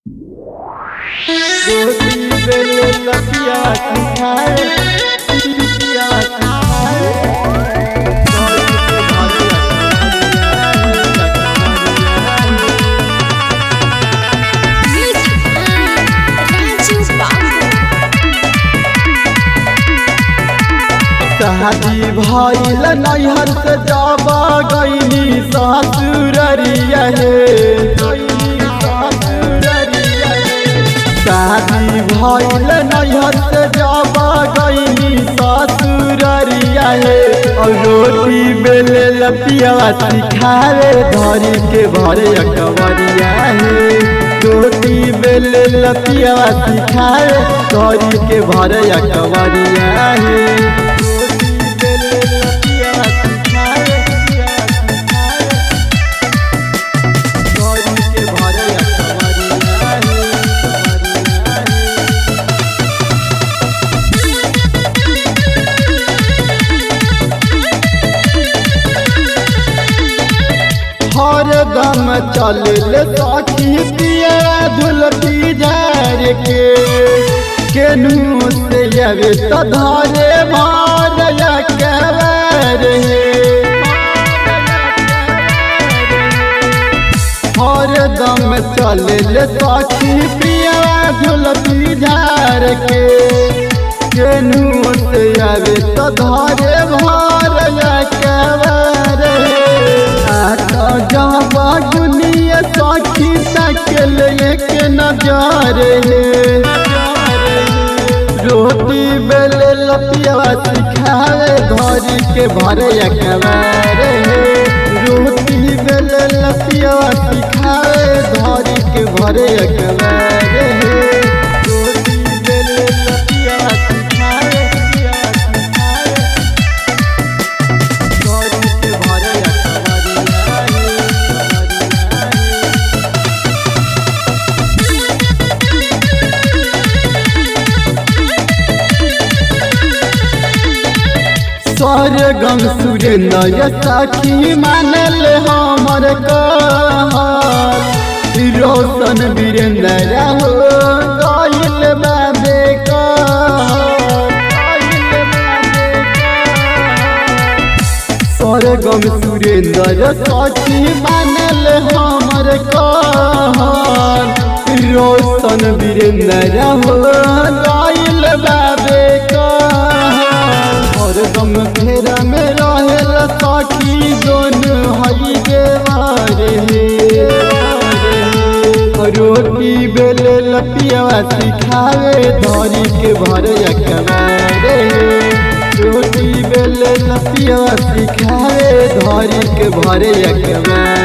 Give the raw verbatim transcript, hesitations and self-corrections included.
रोटी बेले लपिया सिखाए पिया शादी भइल नैहर से जाबा गईनी ससुररिया हे शादी भइल नैहर से जाबा गईनी ससुररिया हे और रोटी बेले लपिया सिखावे धरी के भरे अकबरिया हे रोटी बेले लपिया सिखावे धरी के भरे अकबरिया हे हरदम चल सखी पिया धुलती झार के केनू से यवे तो धरे मार कबर हरदम चल सखी पिया धुलती झार के केनू से यवे तो धरे मार कबर जाबा दुनिया साखी तकल एक नजार है रोटी बेले लपिया सिखाए धरी के भरे अकबर है रोटी बेले लपिया सिखाए धरी के भरे अकबर है रोटी बेले लपिया सिखाए धरी के भरे सरगम सुरेंद्र सखी मानल हमर कहल रोशन वीरेंद्र हो गइल बाबे सरगम सुरेंद्र सखी मानल हमर कहल रोशन वीरेंद्र हो गइल बाबे हरदम फेरा में रहेल सखी दोनों हई देवारे रोटी बेले लपिया सिखावे धरी के भरे अकबर रोटी बेले लपिया सिखावे धरी के भरे अकबर।